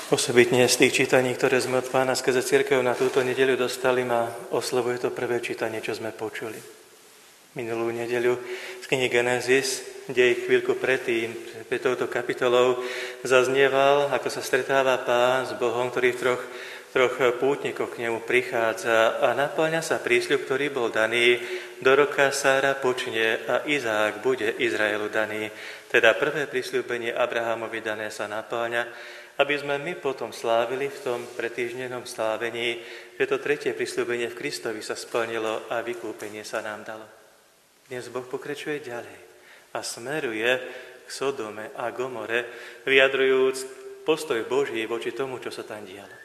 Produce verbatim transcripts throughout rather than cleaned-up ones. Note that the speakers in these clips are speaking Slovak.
Osobitne z tých čítaní, ktoré sme od Pána skrze cirkev na túto nedeľu dostali, ma oslovuje to prvé čítanie, čo sme počuli. Minulú nedeľu z knihy Genesis, kde chvíľku predtým, pred touto kapitolou, zaznieval, ako sa stretáva Pán s Bohom, ktorý v troch, troch pútnikoch k nemu prichádza a naplňa sa prísľub, ktorý bol daný. Do roka Sára počne a Izák bude Izraelu daný. Teda prvé prísľubenie Abrahamovi dané sa naplňa, aby sme my potom slávili v tom pretýždňovnom slávení, že to tretie prisľúbenie v Kristovi sa splnilo a vykúpenie sa nám dalo. Dnes Boh pokračuje ďalej a smeruje k Sodome a Gomore, vyjadrujúc postoj Boží voči tomu, čo sa tam dialo.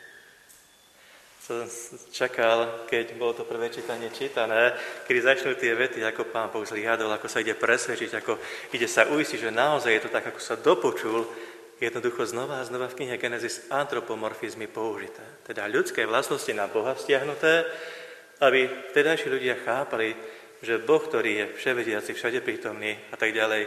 Som čakal, keď bolo to prvé čítanie čítané, kedy začnú tie vety, ako Pán Boh zliadol, ako sa ide presvedčiť, ako ide sa uistiť, že naozaj je to tak, ako sa dopočul. Jednoducho znova a znova v knihe Genesis antropomorfizmy použité. Teda ľudské vlastnosti na Boha vzťahnuté, aby vtedajší ľudia chápali, že Boh, ktorý je vševediaci, všade prítomný a tak ďalej,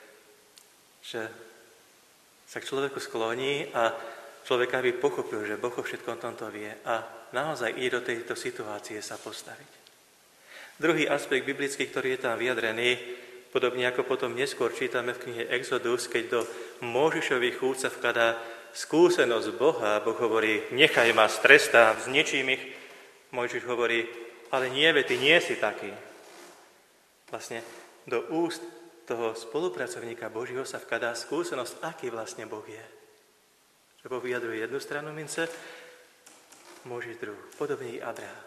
že sa k človeku skloní a človek aby pochopil, že Boh o všetkom tomto vie a naozaj ide do tejto situácie sa postaviť. Druhý aspekt biblický, ktorý je tam vyjadrený, podobne ako potom neskôr čítame v knihe Exodus, keď do Mojžišových úst sa vkladá skúsenosť Boha. Boh hovorí, nechaj ma, strestám, zničím ich. Mojžiš hovorí, ale nie, veď ty nie si taký. Vlastne do úst toho spolupracovníka Božího sa vkladá skúsenosť, aký vlastne Boh je. Že Boh vyjadruje jednu stranu mince, Mojžiš druhú. Podobne i Abraham.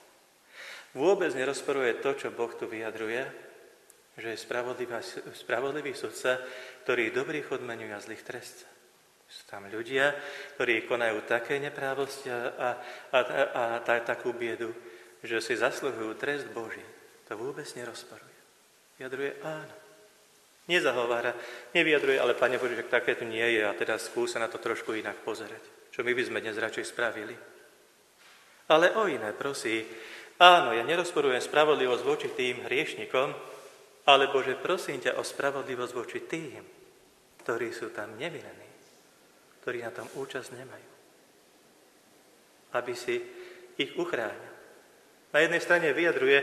Vôbec nerozporuje to, čo Boh tu vyjadruje, že je spravodlivý, spravodlivý sudca, ktorý dobrých odmenuje a zlých trestá. Sú tam ľudia, ktorí konajú také neprávosti a, a, a, a tá, takú biedu, že si zasluhujú trest Boží. To vôbec nerozporuje. Vyjadruje áno. Nezahovára, nevyjadruje, ale Pane Bože, že také tu nie je a teda skúsa na to trošku inak pozerať. Čo my by sme dnes radšej spravili. Ale o iné prosí. Áno, ja nerozporujem spravodlivosť voči tým hriešnikom, ale Bože, prosím ťa o spravodlivosť voči tým, ktorí sú tam nevinní, ktorí na tom účasť nemajú. Aby si ich uchránil. Na jednej strane vyjadruje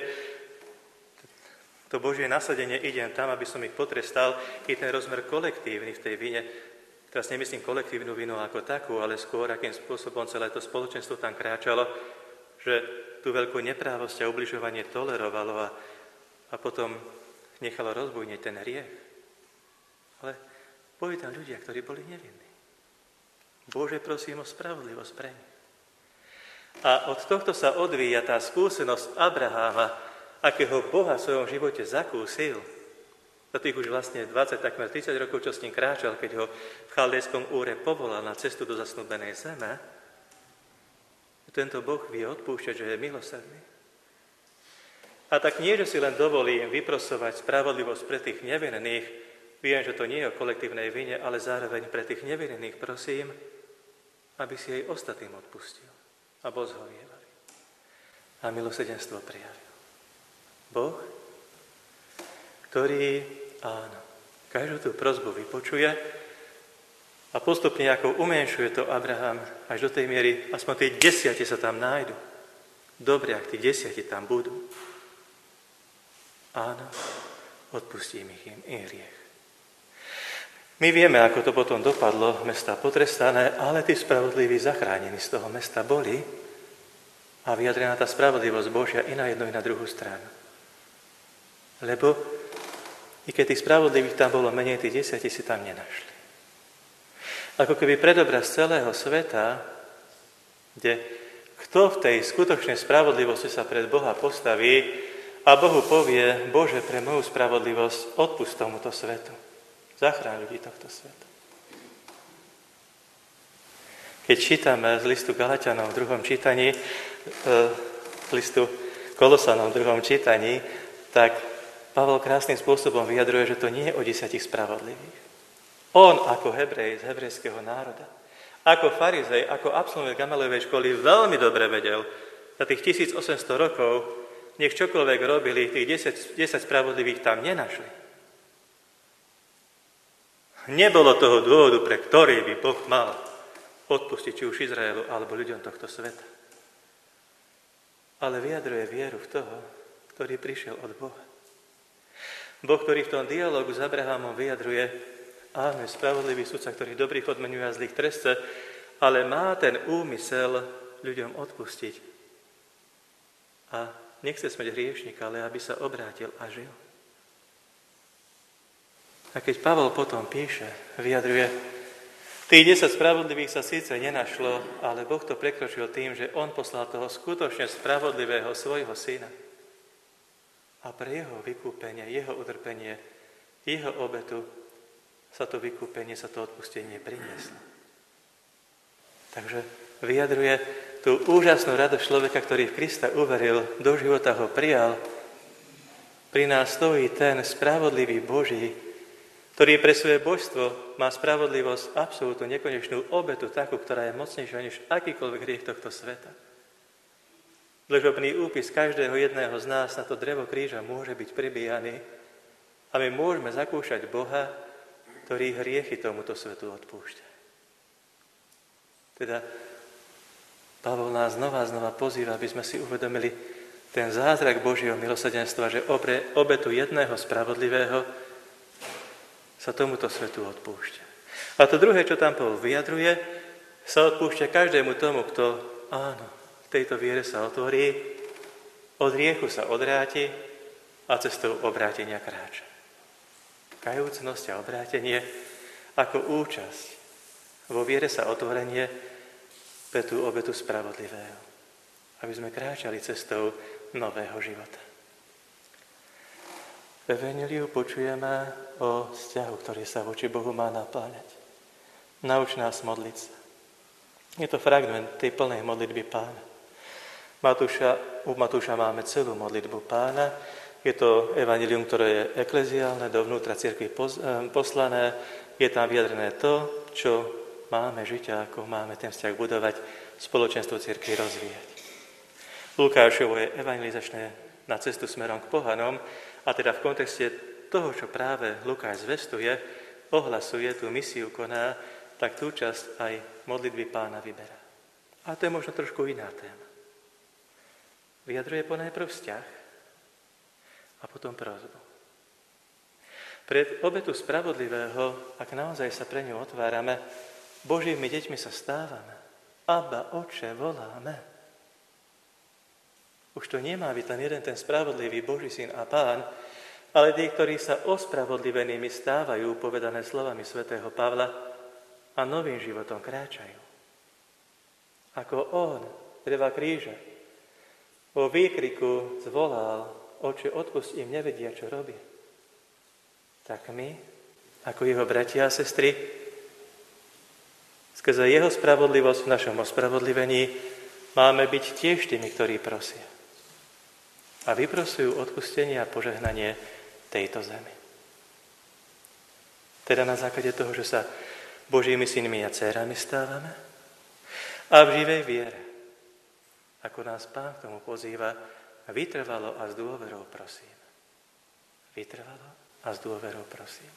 to Božie nasadenie, idem tam, aby som ich potrestal, i ten rozmer kolektívny v tej vine. Teraz nemyslím kolektívnu vinu ako takú, ale skôr, akým spôsobom celé to spoločenstvo tam kráčalo, že tú veľkú neprávosť a ubližovanie tolerovalo a, a potom nechalo rozbujniť ten hriech. Ale boli tam ľudia, ktorí boli nevinní. Bože, prosím o spravodlivosť pre nich. A od tohto sa odvíja tá skúsenosť Abraháma, akého Boha v svojom živote zakúsil. Za tých už vlastne dvadsať, takmer tridsať rokov, čo s ním kráčal, keď ho v Chaldejskom Úre povolal na cestu do zasnúbenej zeme. Tento Boh vie odpúšťať, že je milosrdný. A tak nie, že si len dovolím vyprosovať spravodlivosť pre tých nevinných, viem, že to nie je o kolektívnej vine, ale zároveň pre tých nevinných prosím, aby si aj ostatným odpustil a bol zhovievavý. A milosrdenstvo prijavil. Boh, ktorý, áno, každú tú prosbu vypočuje a postupne ako umenšuje to Abraham až do tej miery, aspoň tie desiate sa tam nájdu. Dobre, ak tí desiate tam budú. Áno, odpustím ich im i hriech. My vieme, ako to potom dopadlo, mesta potrestané, ale tí spravodliví zachránení z toho mesta boli a vyjadrená tá spravodlivosť Božia i na jednu, i na druhú stranu. Lebo i keď tých spravodlivých tam bolo menej, tí desiatí si tam nenašli. Ako keby predobraz celého sveta, kde kto v tej skutočnej spravodlivosti sa pred Boha postaví, a Bohu povie, Bože, pre moju spravodlivosť odpusť tomuto svetu. Zachráň ľudí tohto sveta. Keď čítame z listu Galatianom v druhom čítaní, z listu Kolosanom v druhom čítaní, tak Pavol krásnym spôsobom vyjadruje, že to nie je o desiatich spravodlivých. On ako Hebrej z hebrejského národa, ako farizej, ako absolvent Gamalielevej školy veľmi dobre vedel, za tých tisícosemsto rokov nech čokoľvek robili, tých desať, desať spravodlivých tam nenašli. Nebolo toho dôvodu, pre ktorý by Boh mal odpustiť či už Izraelu alebo ľuďom tohto sveta. Ale vyjadruje vieru v toho, ktorý prišiel od Boha. Boh, ktorý v tom dialógu s Abrahamom vyjadruje, áno, je spravodlivý sudca, ktorý dobrých odmenuje a zlých trestce, ale má ten úmysel ľuďom odpustiť. A nechce smieť hriešnika, ale aby sa obrátil a žil. A keď Pavol potom píše, vyjadruje, tých desať spravodlivých sa síce nenašlo, ale Boh to prekročil tým, že on poslal toho skutočne spravodlivého svojho syna. A pre jeho vykúpenie, jeho utrpenie, jeho obetu sa to vykúpenie, sa to odpustenie prinieslo. Takže vyjadruje tú úžasnú radosť človeka, ktorý v Krista uveril, do života ho prijal. Pri nás stojí ten spravodlivý Boží, ktorý pre svoje božstvo má spravodlivosť, absolútnu nekonečnú obetu, takú, ktorá je mocnejšia než akýkoľvek hriech tohto sveta. Dlžobný úpis každého jedného z nás na to drevo kríža môže byť pribíjaný a my môžeme zakúšať Boha, ktorý hriechy tomuto svetu odpúšťa. Teda Pavol nás znova a znova pozýva, aby sme si uvedomili ten zázrak Božieho milosrdenstva, že obre, obetu jedného spravodlivého sa tomuto svetu odpúšťa. A to druhé, čo tam Pavol vyjadruje, sa odpúšťa každému tomu, kto áno, v tejto viere sa otvorí, od hriechu sa odráti a cestou obrátenia kráča. Kajúcnosť a obrátenie ako účasť vo viere sa otvorenie pre tú obetu spravodlivého, aby sme kráčali cestou nového života. V Evanjeliu počujeme o vzťahu, ktorý sa voči Bohu má napláňať. Nauč nás modliť sa. Je to fragment tej plnej modlitby Pána. Matúša, u Matúša máme celú modlitbu Pána. Je to evanjelium, ktoré je ekleziálne, dovnútra cirkvi poslané. Je tam vyjadrené to, čo máme žiť a ako máme ten vzťah budovať, spoločenstvo cirkvi rozvíjať. Lukášovo je evangelizačné na cestu smerom k pohanom a teda v kontexte toho, čo práve Lukáš zvestuje, ohlasuje, tú misiu koná, tak tú časť aj modlitby Pána vyberá. A to je možno trošku iná téma. Vyjadruje ponajprv vzťah a potom prosbu. Pred obetu spravodlivého, ak naozaj sa pre ňu otvárame, Božími deťmi sa stávame. Abba, Otče, voláme. Už to nemá byť len jeden ten spravodlivý Boží syn a Pán, ale tí, ktorí sa ospravodlivenými stávajú, povedané slovami svätého Pavla, a novým životom kráčajú. Ako on, dreva kríža, vo výkriku zvolal, Oče, odpusť im, nevedia, čo robia. Tak my, ako jeho bratia a sestry, skrze jeho spravodlivosť v našom ospravodlivení máme byť tiež tými, ktorí prosia. A vyprosujú odpustenie a požehnanie tejto zemi. Teda na základe toho, že sa Božími synmi a dcérami stávame a v živej viere, ako nás Pán k tomu pozýva, vytrvalo a s dôverou prosím. Vytrvalo a s dôverou prosím.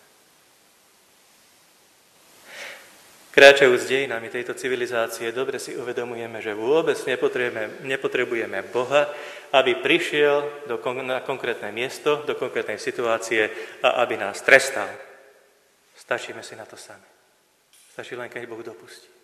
Kráčajúc dejinami tejto civilizácie, dobre si uvedomujeme, že vôbec nepotrebujeme, nepotrebujeme Boha, aby prišiel do, na konkrétne miesto, do konkrétnej situácie a aby nás trestal. Stačíme si na to sami. Stačí len, keď Boh dopustí.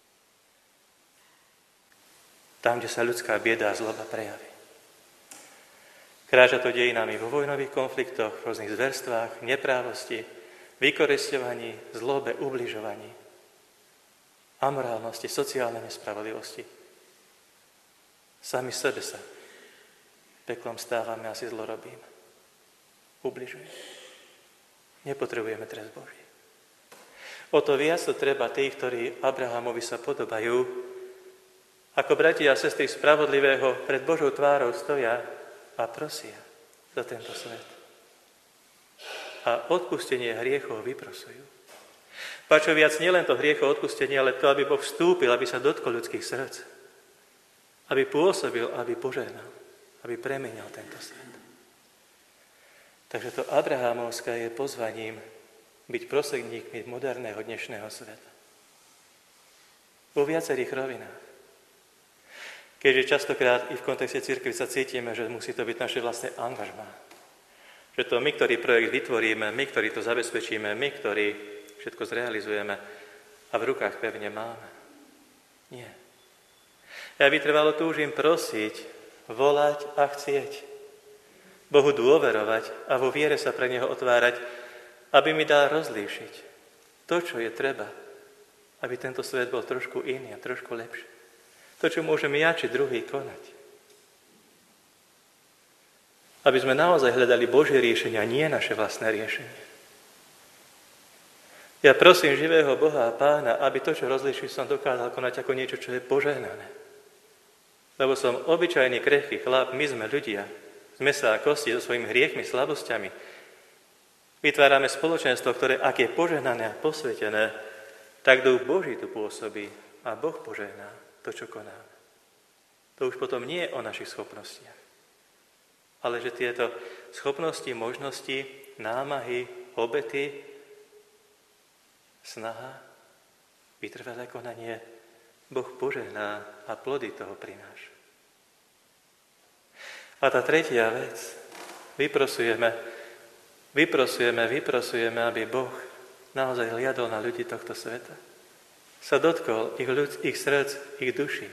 Tam, kde sa ľudská bieda a zloba prejaví. Kráča to dejinami vo vojnových konfliktoch, v rôznych zverstvách, neprávosti, vykorisťovaní, zlobe, ubližovaní, amorálnosti, sociálnej nespravodlivosti. Sami sebe sa peklom stávame a si zlo robíme. Ubližujeme. Nepotrebujeme trest Boží. O to viac to treba tých, ktorí Abrahamovi sa podobajú, ako bratia a sestry spravodlivého pred Božou tvárou stoja a prosia za tento svet. A odpustenie hriechov vyprosujú. Pa čo viac, nielen to hriechov odpustenie, ale to, aby Boh vstúpil, aby sa dotkol ľudských srdc. Aby pôsobil, aby požehnal, aby premenil tento svet. Takže to Abrahamovské je pozvaním byť prostredníkmi moderného dnešného sveta. vo viacerých rovinách. Keďže častokrát i v kontexte cirkvi sa cítime, že musí to byť naše vlastné angažmá. Že to my, ktorý projekt vytvoríme, my, ktorí to zabezpečíme, my, ktorí všetko zrealizujeme a v rukách pevne máme. Nie. Ja vytrvalo túžim prosiť, volať a chcieť. Bohu dôverovať a vo viere sa pre Neho otvárať, aby mi dal rozlíšiť to, čo je treba, aby tento svet bol trošku iný a trošku lepší. To, čo môžem ja či druhý konať. Aby sme naozaj hľadali Božie riešenia, nie naše vlastné riešenie. Ja prosím živého Boha a Pána, aby to, čo rozlíši, som dokázal konať ako niečo, čo je požehnané. Lebo som obyčajný krehký chlap, my sme ľudia, z mesa a kosti, so svojimi hriechmi, slabosťami. Vytvárame spoločenstvo, ktoré, ak je požehnané a posvetené, tak Duch Boží tu pôsobí a Boh požehná to, čo konáme. To už potom nie je o našich schopnostiach, ale že tieto schopnosti, možnosti, námahy, obety, snaha, vytrvalé konanie, Boh požehná a plody toho prináša. A tá tretia vec, vyprosujeme, vyprosujeme, vyprosujeme, aby Boh naozaj hliadol na ľudí tohto sveta. Sa dotkol ich, ľud, ich srdc, ich duší.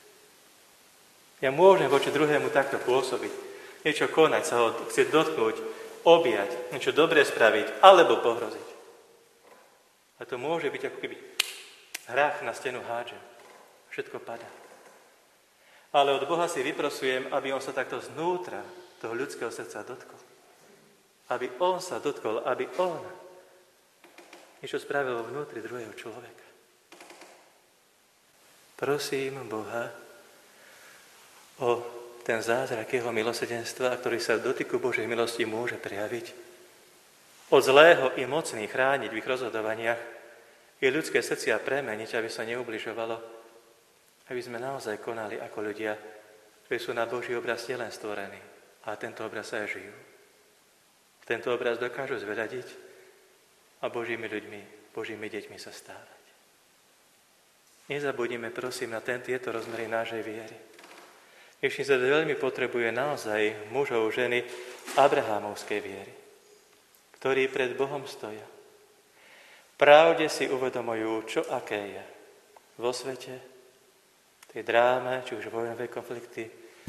Ja môžem voči druhému takto pôsobiť, niečo konať, sa ho chcieť dotknúť, objať, niečo dobré spraviť, alebo pohroziť. A to môže byť ako keby hrách na stenu hádžem. Všetko padá. Ale od Boha si vyprosujem, aby on sa takto znútra toho ľudského srdca dotkol. Aby on sa dotkol, aby on niečo spravil vnútri druhého človeka. Prosím Boha o ten zázrak jeho milosrdenstva, ktorý sa v dotyku Božej milosti môže prejaviť. Od zlého i mocných chrániť v ich rozhodovaniach i ľudské srdcia premeniť, aby sa neubližovalo, aby sme naozaj konali ako ľudia, ktorí sú na Boží obraz nielen stvorení, a tento obraz aj žijú. Tento obraz dokážu zveľadiť a Božími ľuďmi, Božími deťmi sa stávať. Nezabudnime, prosím, na ten, tieto rozmery nášej viery. Dnešný svet veľmi potrebuje naozaj mužov, ženy Abrahámovskej viery, ktorí pred Bohom stoja. Pravde si uvedomujú, čo aké je vo svete, tej dráme, či už vojnové konflikty,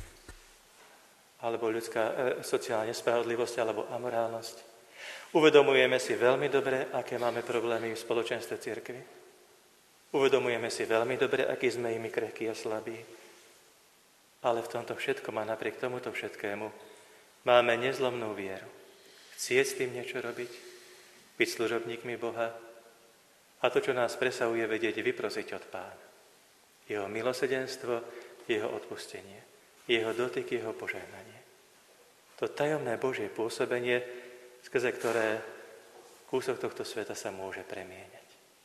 alebo ľudská e, sociálna nespravodlivosť, alebo amorálnosť. Uvedomujeme si veľmi dobre, aké máme problémy v spoločenstve cirkvi. Uvedomujeme si veľmi dobre, aký sme imi krehkí a slabí. Ale v tomto všetkom a napriek tomuto všetkému máme nezlomnú vieru. Chcieť s tým niečo robiť, byť služobníkmi Boha a to, čo nás presahuje, vedieť vyprosiť od Pána. Jeho milosrdenstvo, jeho odpustenie, jeho dotyk, jeho požehnanie. To tajomné Božie pôsobenie, skrze ktoré kúsok tohto sveta sa môže premieňať.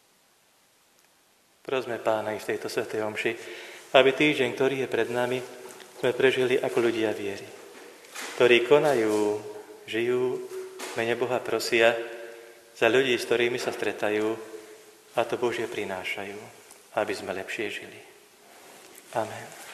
Prosme Pána i v tejto svätej omši, aby týždeň, ktorý je pred nami, sme prežili ako ľudia viery, ktorí konajú, žijú, v mene Boha prosia za ľudí, s ktorými sa stretajú a to Božie prinášajú, aby sme lepšie žili. Amen.